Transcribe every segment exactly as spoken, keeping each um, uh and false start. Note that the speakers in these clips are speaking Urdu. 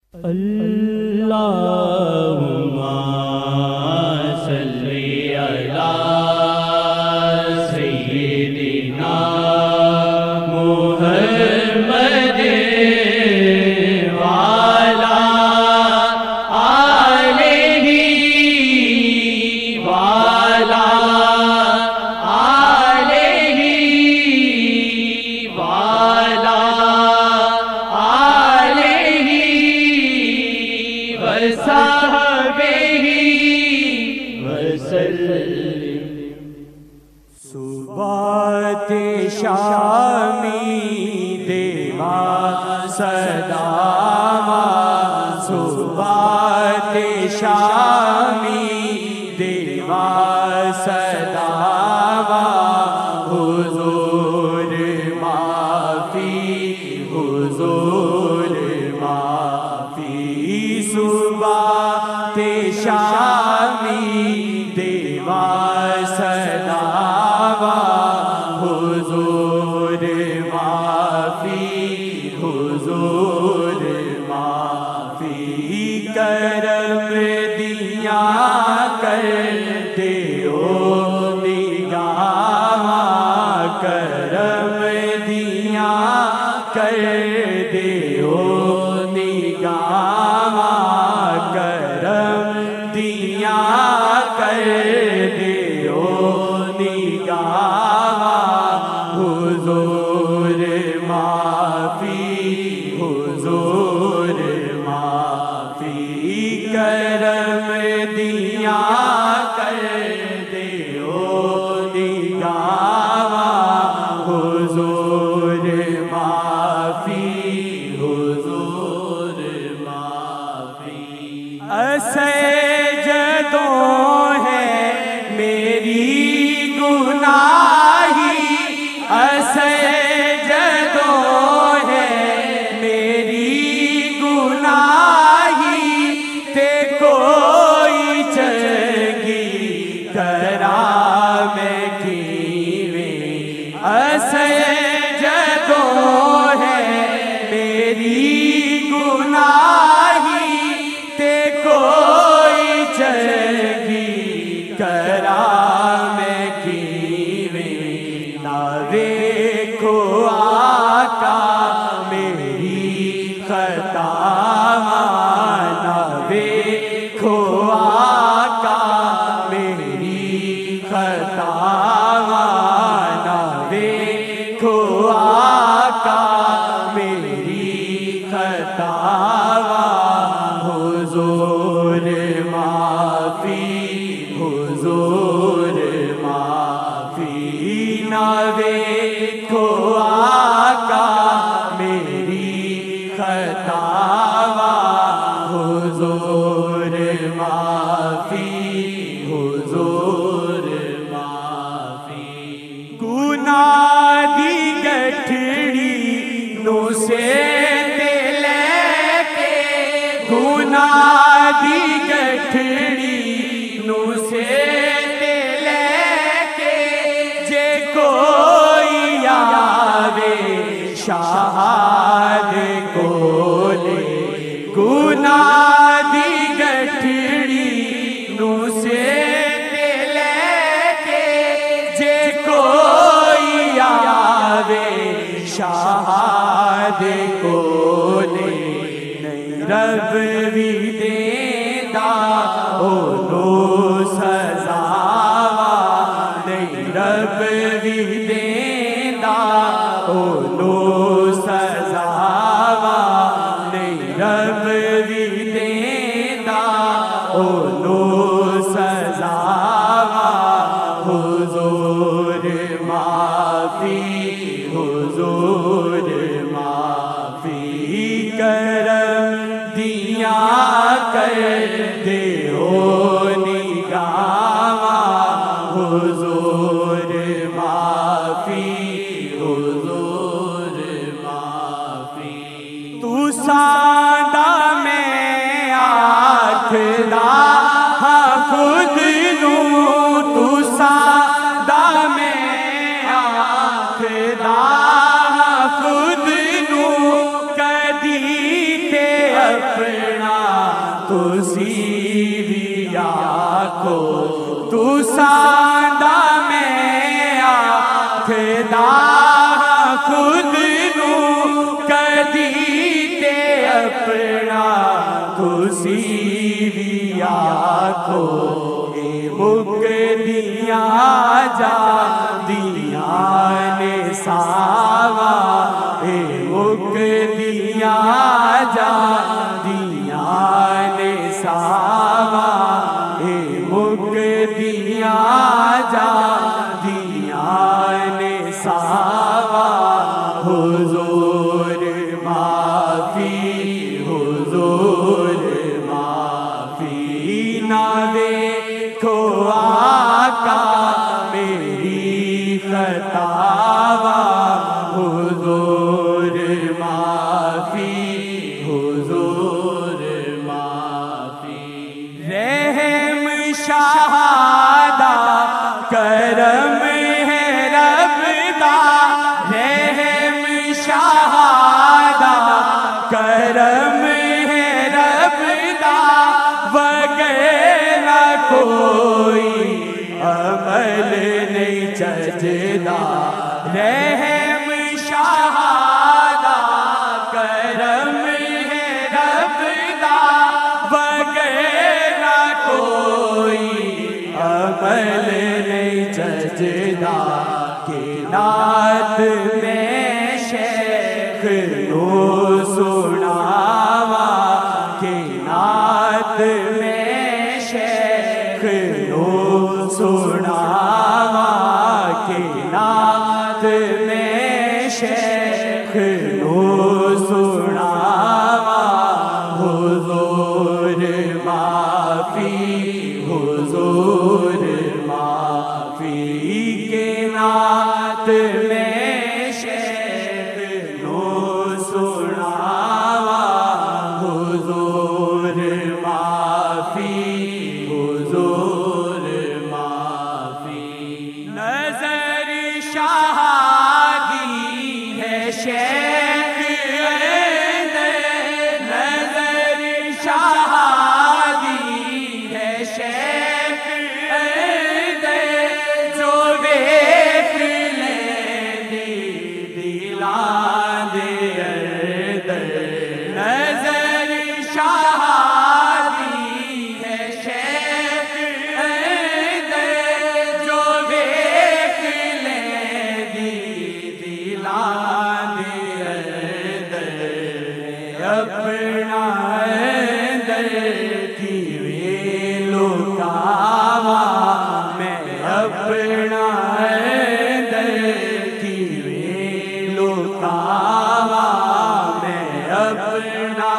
اللہم صلی علی سیدنا محمد وعلی آلہ وعلی آلہ وعلی وصحبہ وسلم۔ صبح شامی دیوا صداوا، صبح شامی دیوا صداوا، حضور معافی حضور معافی، صبح شامی دیوا صداوا، حضور معافی حضور معافی، کرم دیا کرتے ہو نگاہ، کرم دیا کرتے ہو نگاہ، کرم دیا کر دیو نگاہ، حضور معافی حضور معافی، کرم دیا کر دیو نگاہ، حضور معافی حضور معافی، سجدوں ہے میری گناہی، سجدوں ہے میری گناہی، تے کوئی چنگی کرا میں کیویں، سجدوں ہے میری گناہی، تے کوئی چنگی کرا میں کیویں، نہ ویکھو آقا میری خطا، نہ ویکھو آقا میری خطا، نہ ویکھو آقا میری خطا، حضور معافی حضور معافی، نہ ویکھو آقا میری خطا، حضور معافی حضور معافی، گناہ دی گٹھڑی نو سے گناہ دی گٹھڑی نو سے لے کے، جے کوئی آوے شہاد کولے، گناہ دی گٹھڑی نو سے لے کے، جے کوئی آوے شہاد کولے، رب بھی دیندا اونوں سزا، نہیں رب بھی دیندا اونوں سزا، نہیں رب بھی دیندا اونوں سزا، حضور معافی حضور معافی، کرم دیا کر دیو نگاہ، حضور معافی حضور معافی، تو سادہ میں آکھدا تو سیویا کو تو ساندہ میں آکھدا خود نو کدی تے اپنا تو سیویا کو اے مکدیاں جاندیاں نے ساوا اے مکدیاں جاندیاں نے ساوا اے مکدیاں جاندیاں نے ساوا حضور معافی حضور معافی نہ دیکھو آقا میری خطاوا حضور معافی حضور معافی رحم شہادہ کرم ہے رب دا رحم شہادہ کرم ہے رب دا وغیرہ کوئی عمل نہیں چجدا رحم شہادہ کرم ہے رب دا وغیرہ کوئی عمل نہیں چجدا کہ نعت میں شیخ نو سناوا کہ نعت میں شیخ نو سناوا کہ نعت میں شیخ نو سناوا حضور معافی حضور معافی کے نعت میں شیخ نو سناوا حضور معافی حضور معافی نظر شہادی ہے شیخ نظر شہادی ہے شیخ جو دیکھ لے دلان دے نظر شہادی ہے شیخ جو دیکھ لے دلان دے اپنا در کی ویلو کاوا میں اپنا در کی ویلو کاوا میں اپنا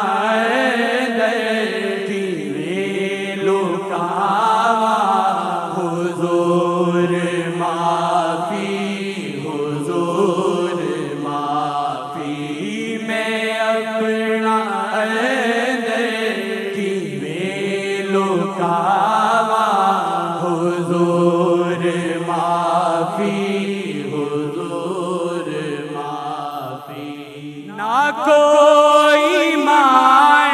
در کی ویلو کاوا حضور معافی حضور معافی میں اپنا کاوا حضور معافی حضور معافی نہ کوئی مان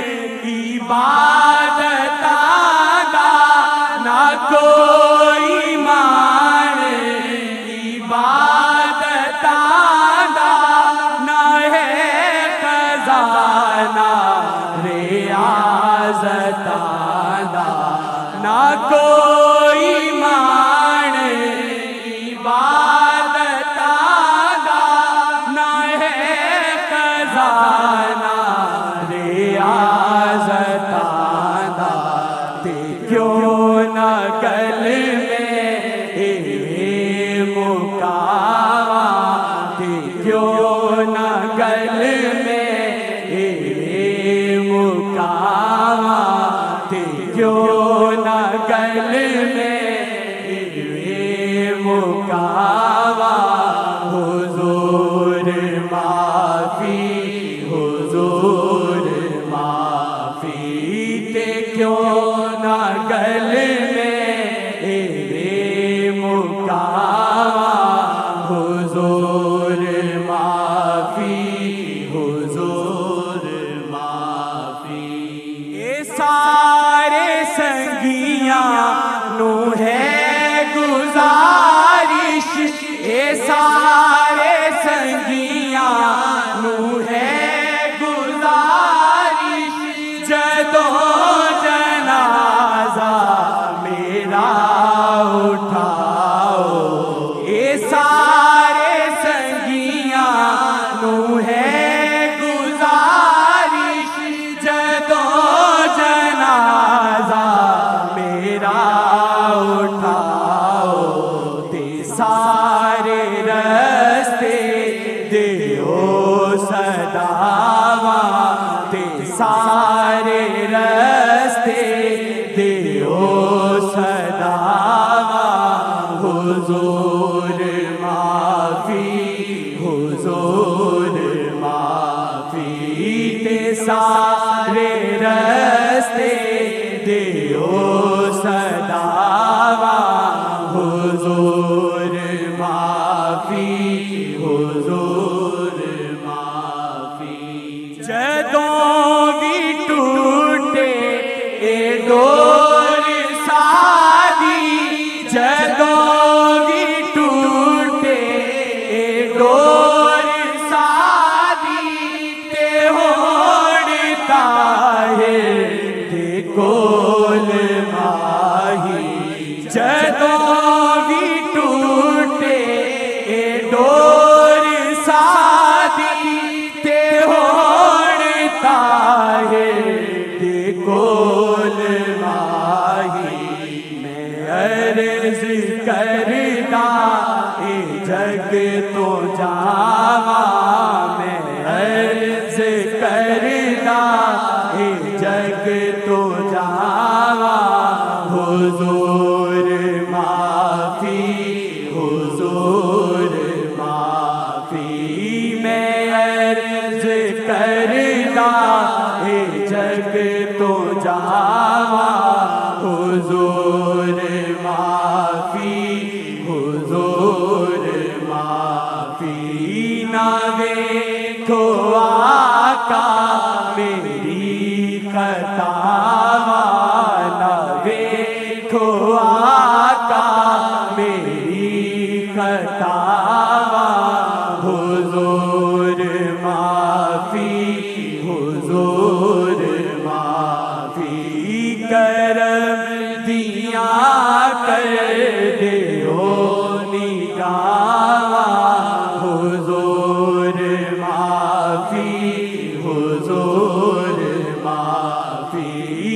عبادت دا نہ کوئی مان عبادت دا نہ ہے خزانہ ریاضت نہ کوئی مان عبادت دا نہ ہے خزانہ ریاضت دا تے کیوں نہ گل میں اے مکاوا تے کیوں نہ گل میں اے مکاوا تے کیوں نہ گل میں اے مکاوا حضور معافی حضور معافی تے کیوں نہ گل میں اے مکاوا حضور معافی حضور معافی سارے سنگیاں نو ہے گزارش، اے سارے سنگیاں نو ہے گزارش، جدو جنازہ میرا اٹھاؤ، اے سارے سنگیاں نو ہے گزارش، جدو جنازہ میرا اٹھاؤ، تے سارے رستے دیو صداواں، تے سارے رستے دیو صداواں، حضور معافی حضور معافی، تے سارے رستے دیو صداواں، حضور معافی حضور معافی، جدوں بھی ٹوٹے اے ڈور سادی، جدوں بھی ٹوٹے اے ڈور سادی، تے ہوڑ طاہر دے کول ماہی، جدوں بھی ٹوٹے اے ڈور سادی، تے ہوڑ طاہر دے کول ماہی، میں عرض کردا اے جگ تو جاواں، میں عرض کردا اے جگ تو جاواں، حضور معافی حضور معافی، میں عرض کردا اے جگ تو جاواں، حضور معافی حضور معافی، نہ ویکھو آقا میری خطاواں، نہ ویکھو آقا میری خطاواں، حضور معافی حضور معافی، کرم دیاں کر دیو نگاواں، حضور معافی حضور معافی،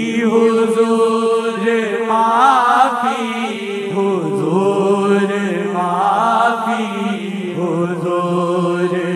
حضور معافی حضور معافی حضور